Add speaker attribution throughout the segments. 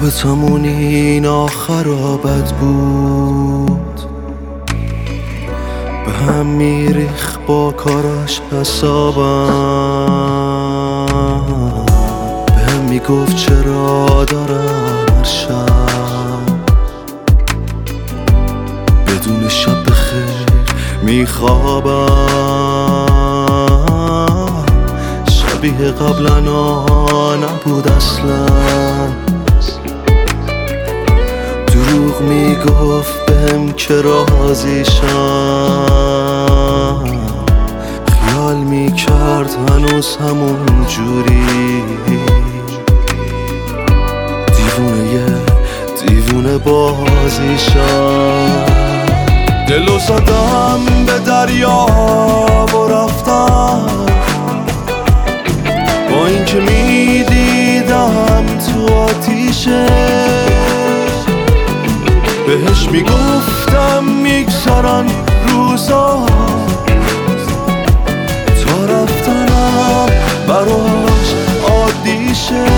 Speaker 1: رابطمون این آخرا بد بود، به هم میریخ با کاراش حسابم، به هم میگفت چرا دارم هر شب بدون شب بخیر میخوابم. شبیه قبلا نبود اصلا، دروغ میگفت بهم که راضیشم، خیال میکرد هنوز همون جوری، دیوونه بازیشم. دلو زدم به دریا و رفتم، با اینکه میدیدم تو آتیشه، بهش میگفتم میگذرن روزا تا رفتنم براش عادیشه.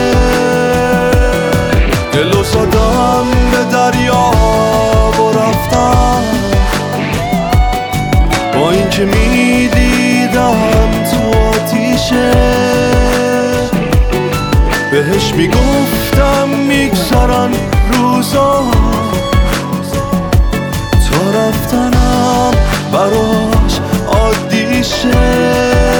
Speaker 1: دلو زدم به دریا و رفتم، با اینکه میدیدم تو آتیشه، بهش میگفتم میگذرن روزا تا رفتنم براش عادیشه.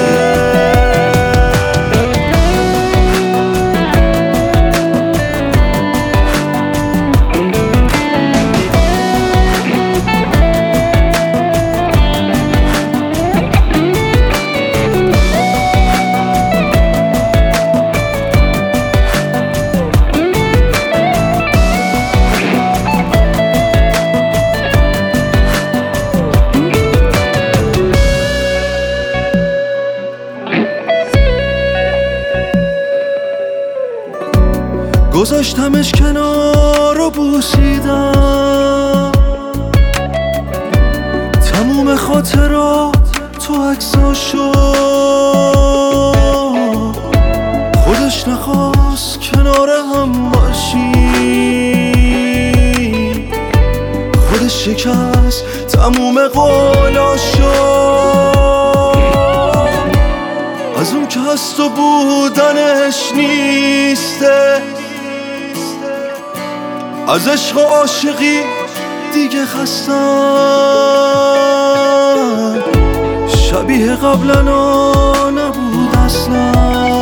Speaker 1: گذاشتمش کنار و بوسیدم تموم خاطرات تو عکساشو، خودش نخواست کنار هم باشی، خودش شکست تموم قولاشو، از اون که هست و بودنش نیسته، از عشق و عاشقی دیگه خستم، شبیه قبلا نبود اصلا،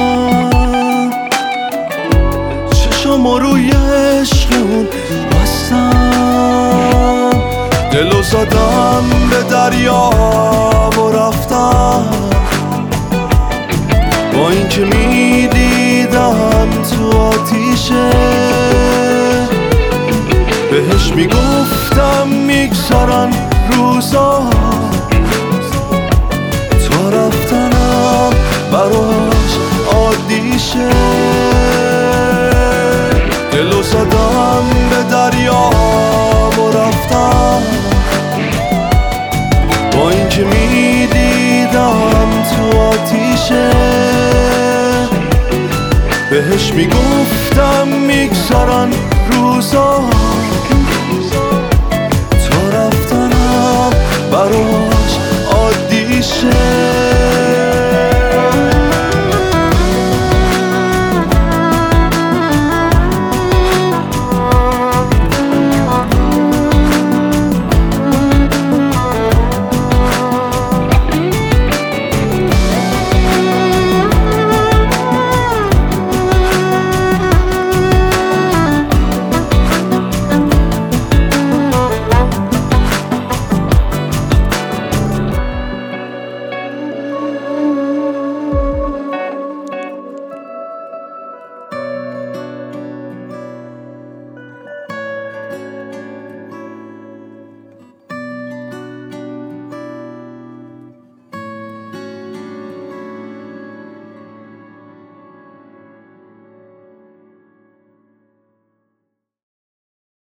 Speaker 1: چشم روی عشق اون بستم. دلو زدم به دریا و رفتم، با اینکه میدیدم تو آتیشه، بهش میگفتم میگذرن روزا تا رفتنم براش عادیشه. دلو زدم به دریا و رفتم، با اینکه میدیدم تو آتیشه، بهش میگفتم میگذرن روزا